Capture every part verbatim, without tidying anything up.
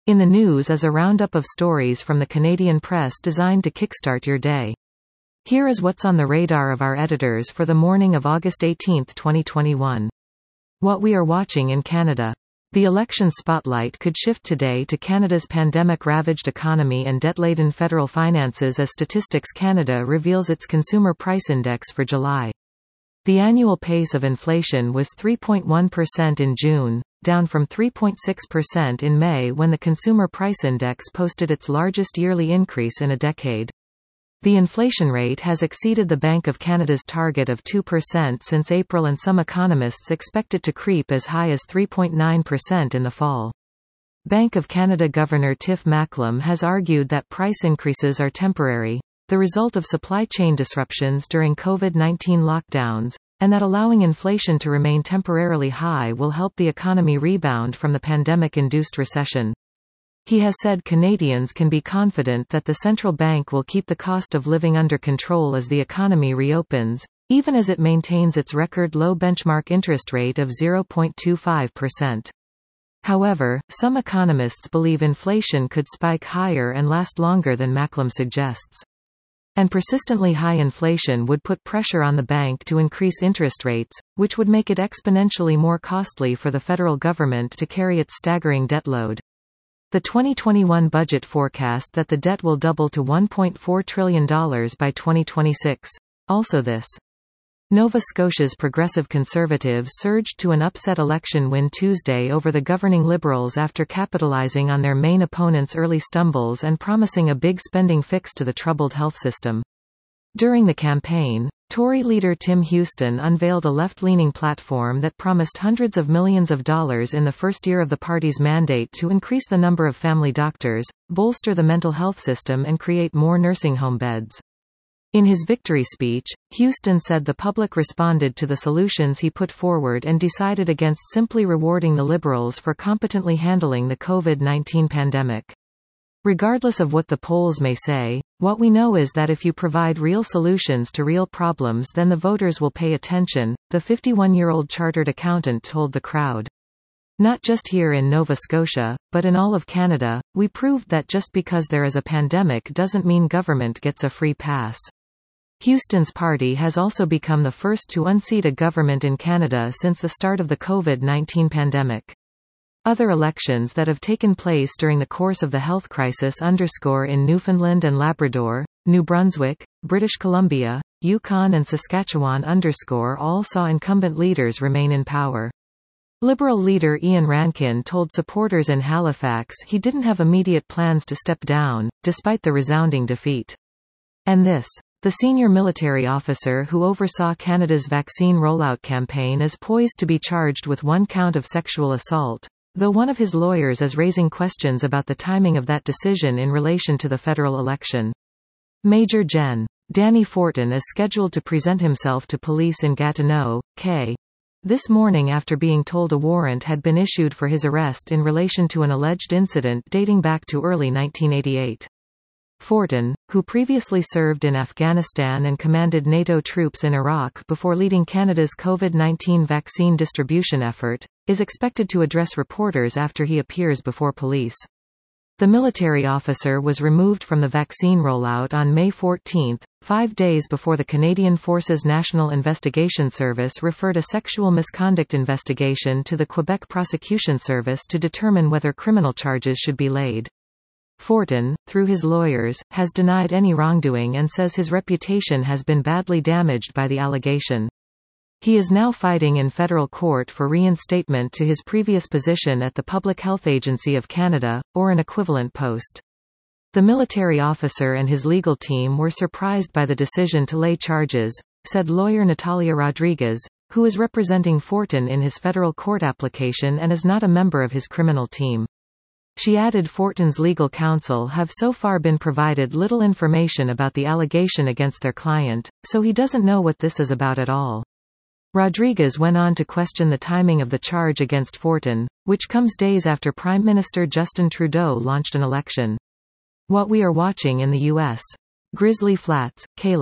In the News is a roundup of stories from the Canadian press designed to kickstart your day. Here is what's on the radar of our editors for the morning of August eighteenth twenty twenty-one. What we are watching in Canada. The election spotlight could shift today to Canada's pandemic-ravaged economy and debt-laden federal finances as Statistics Canada reveals its Consumer Price Index for July. The annual pace of inflation was three point one percent in June, down from three point six percent in May when the Consumer Price Index posted its largest yearly increase in a decade. The inflation rate has exceeded the Bank of Canada's target of two percent since April, and some economists expect it to creep as high as three point nine percent in the fall. Bank of Canada Governor Tiff Macklem has argued that price increases are temporary, the result of supply chain disruptions during COVID nineteen lockdowns, and that allowing inflation to remain temporarily high will help the economy rebound from the pandemic-induced recession. He has said Canadians can be confident that the central bank will keep the cost of living under control as the economy reopens, even as it maintains its record low benchmark interest rate of zero point two five percent. However, some economists believe inflation could spike higher and last longer than Macklem suggests. And persistently high inflation would put pressure on the bank to increase interest rates, which would make it exponentially more costly for the federal government to carry its staggering debt load. The twenty twenty-one budget forecast that the debt will double to one point four trillion dollars by twenty twenty-six. Also this. Nova Scotia's Progressive Conservatives surged to an upset election win Tuesday over the governing Liberals after capitalizing on their main opponent's early stumbles and promising a big spending fix to the troubled health system. During the campaign, Tory leader Tim Houston unveiled a left-leaning platform that promised hundreds of millions of dollars in the first year of the party's mandate to increase the number of family doctors, bolster the mental health system and create more nursing home beds. In his victory speech, Houston said the public responded to the solutions he put forward and decided against simply rewarding the Liberals for competently handling the COVID nineteen pandemic. Regardless of what the polls may say, what we know is that if you provide real solutions to real problems, then the voters will pay attention, the fifty-one-year-old chartered accountant told the crowd. Not just here in Nova Scotia, but in all of Canada, we proved that just because there is a pandemic doesn't mean government gets a free pass. Houston's party has also become the first to unseat a government in Canada since the start of the COVID nineteen pandemic. Other elections that have taken place during the course of the health crisis underscore in Newfoundland and Labrador, New Brunswick, British Columbia, Yukon and Saskatchewan underscore all saw incumbent leaders remain in power. Liberal leader Ian Rankin told supporters in Halifax he didn't have immediate plans to step down, despite the resounding defeat. And this. The senior military officer who oversaw Canada's vaccine rollout campaign is poised to be charged with one count of sexual assault, though one of his lawyers is raising questions about the timing of that decision in relation to the federal election. Major Gen. Danny Fortin is scheduled to present himself to police in Gatineau, Quebec, this morning after being told a warrant had been issued for his arrest in relation to an alleged incident dating back to early nineteen eighty-eight. Fortin, who previously served in Afghanistan and commanded NATO troops in Iraq before leading Canada's COVID nineteen vaccine distribution effort, is expected to address reporters after he appears before police. The military officer was removed from the vaccine rollout on May fourteenth, five days before the Canadian Forces National Investigation Service referred a sexual misconduct investigation to the Quebec Prosecution Service to determine whether criminal charges should be laid. Fortin, through his lawyers, has denied any wrongdoing and says his reputation has been badly damaged by the allegation. He is now fighting in federal court for reinstatement to his previous position at the Public Health Agency of Canada, or an equivalent post. The military officer and his legal team were surprised by the decision to lay charges, said lawyer Natalia Rodriguez, who is representing Fortin in his federal court application and is not a member of his criminal team. She added Fortin's legal counsel have so far been provided little information about the allegation against their client, so he doesn't know what this is about at all. Rodriguez went on to question the timing of the charge against Fortin, which comes days after Prime Minister Justin Trudeau launched an election. What we are watching in the U S. Grizzly Flats, Calif.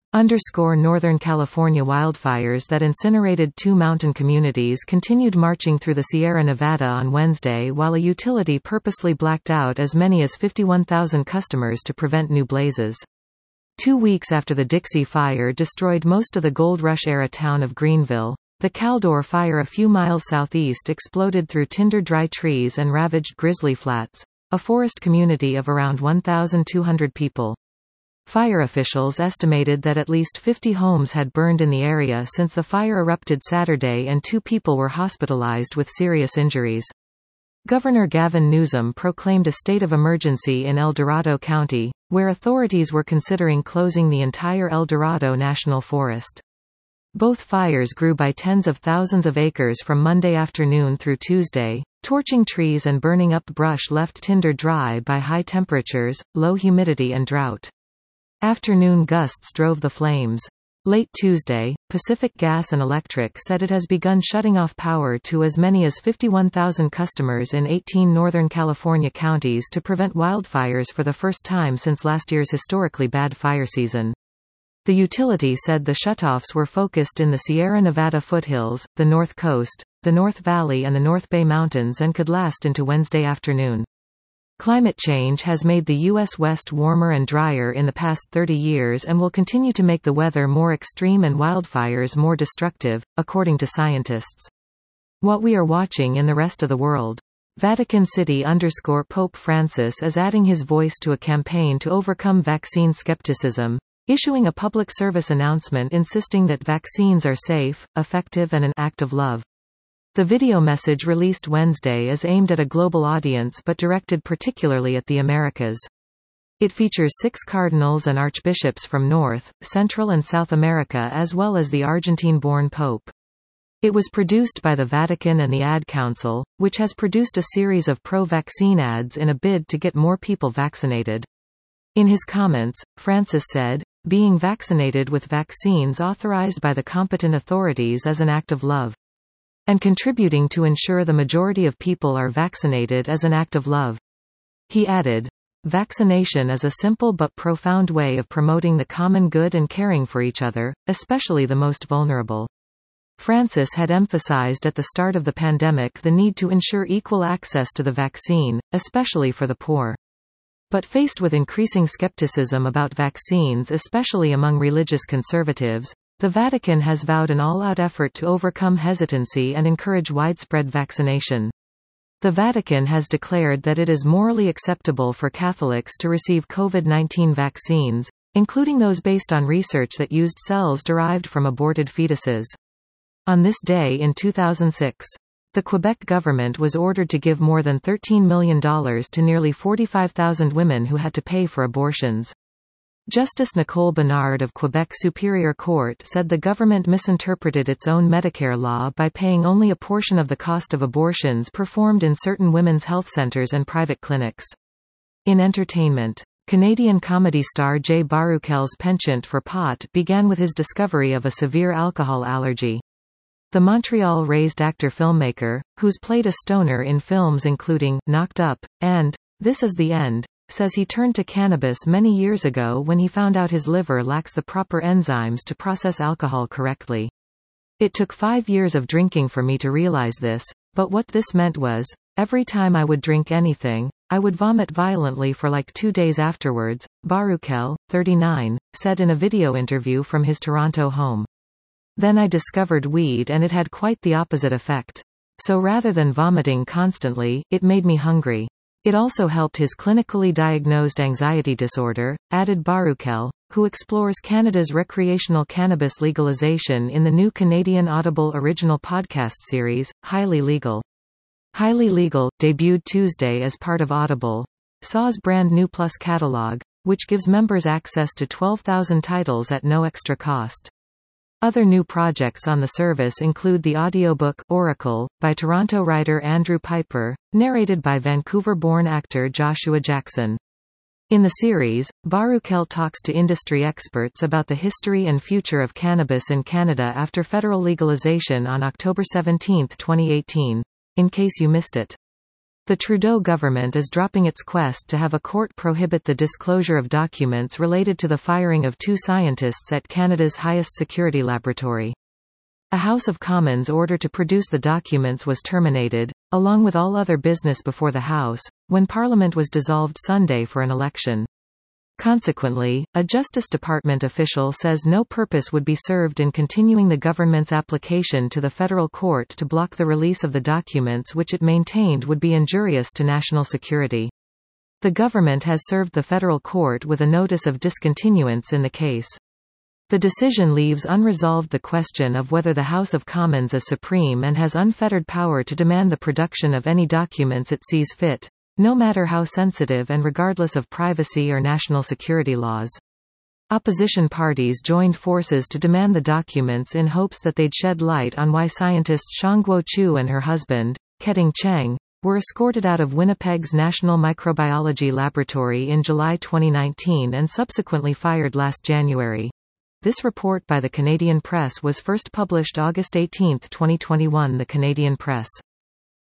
Underscore Northern California wildfires that incinerated two mountain communities continued marching through the Sierra Nevada on Wednesday, while a utility purposely blacked out as many as fifty-one thousand customers to prevent new blazes. Two weeks after the Dixie Fire destroyed most of the Gold Rush-era town of Greenville, the Caldor Fire a few miles southeast exploded through tinder dry trees and ravaged Grizzly Flats, a forest community of around one thousand two hundred people. Fire officials estimated that at least fifty homes had burned in the area since the fire erupted Saturday, and two people were hospitalized with serious injuries. Governor Gavin Newsom proclaimed a state of emergency in El Dorado County, where authorities were considering closing the entire El Dorado National Forest. Both fires grew by tens of thousands of acres from Monday afternoon through Tuesday. Torching trees and burning up brush left tinder dry by high temperatures, low humidity and drought. Afternoon gusts drove the flames. Late Tuesday, Pacific Gas and Electric said it has begun shutting off power to as many as fifty-one thousand customers in eighteen Northern California counties to prevent wildfires for the first time since last year's historically bad fire season. The utility said the shutoffs were focused in the Sierra Nevada foothills, the North Coast, the North Valley and the North Bay Mountains, and could last into Wednesday afternoon. Climate change has made the U S West warmer and drier in the past thirty years and will continue to make the weather more extreme and wildfires more destructive, according to scientists. What we are watching in the rest of the world. Vatican City underscore Pope Francis is adding his voice to a campaign to overcome vaccine skepticism, issuing a public service announcement insisting that vaccines are safe, effective and an act of love. The video message released Wednesday is aimed at a global audience but directed particularly at the Americas. It features six cardinals and archbishops from North, Central and South America as well as the Argentine-born Pope. It was produced by the Vatican and the Ad Council, which has produced a series of pro-vaccine ads in a bid to get more people vaccinated. In his comments, Francis said, "Being vaccinated with vaccines authorized by the competent authorities is an act of love. And contributing to ensure the majority of people are vaccinated is an act of love." He added, "Vaccination is a simple but profound way of promoting the common good and caring for each other, especially the most vulnerable." Francis had emphasized at the start of the pandemic the need to ensure equal access to the vaccine, especially for the poor. But faced with increasing skepticism about vaccines, especially among religious conservatives, the Vatican has vowed an all-out effort to overcome hesitancy and encourage widespread vaccination. The Vatican has declared that it is morally acceptable for Catholics to receive COVID nineteen vaccines, including those based on research that used cells derived from aborted fetuses. On this day in two thousand six, the Quebec government was ordered to give more than thirteen million dollars to nearly forty-five thousand women who had to pay for abortions. Justice Nicole Bernard of Quebec Superior Court said the government misinterpreted its own Medicare law by paying only a portion of the cost of abortions performed in certain women's health centers and private clinics. In entertainment, Canadian comedy star Jay Baruchel's penchant for pot began with his discovery of a severe alcohol allergy. The Montreal-raised actor-filmmaker, who's played a stoner in films including Knocked Up and This Is the End, says he turned to cannabis many years ago when he found out his liver lacks the proper enzymes to process alcohol correctly. "It took five years of drinking for me to realize this, but what this meant was, every time I would drink anything, I would vomit violently for like two days afterwards," Baruchel, thirty-nine, said in a video interview from his Toronto home. "Then I discovered weed and it had quite the opposite effect. So rather than vomiting constantly, it made me hungry. It also helped his clinically diagnosed anxiety disorder," added Baruchel, who explores Canada's recreational cannabis legalization in the new Canadian Audible original podcast series, Highly Legal. Highly Legal, debuted Tuesday as part of Audible. Saw's brand new Plus catalog, which gives members access to twelve thousand titles at no extra cost. Other new projects on the service include the audiobook Oracle, by Toronto writer Andrew Piper, narrated by Vancouver-born actor Joshua Jackson. In the series, Baruchel talks to industry experts about the history and future of cannabis in Canada after federal legalization on October seventeenth, twenty eighteen. In case you missed it. The Trudeau government is dropping its quest to have a court prohibit the disclosure of documents related to the firing of two scientists at Canada's highest security laboratory. A House of Commons order to produce the documents was terminated, along with all other business before the House, when Parliament was dissolved Sunday for an election. Consequently, a Justice Department official says no purpose would be served in continuing the government's application to the federal court to block the release of the documents, which it maintained would be injurious to national security. The government has served the federal court with a notice of discontinuance in the case. The decision leaves unresolved the question of whether the House of Commons is supreme and has unfettered power to demand the production of any documents it sees fit, no matter how sensitive and regardless of privacy or national security laws. Opposition parties joined forces to demand the documents in hopes that they'd shed light on why scientists Xiangguo Chu and her husband, Keting Cheng, were escorted out of Winnipeg's National Microbiology Laboratory in July twenty nineteen and subsequently fired last January. This report by the Canadian Press was first published August eighteenth twenty twenty-one. The Canadian Press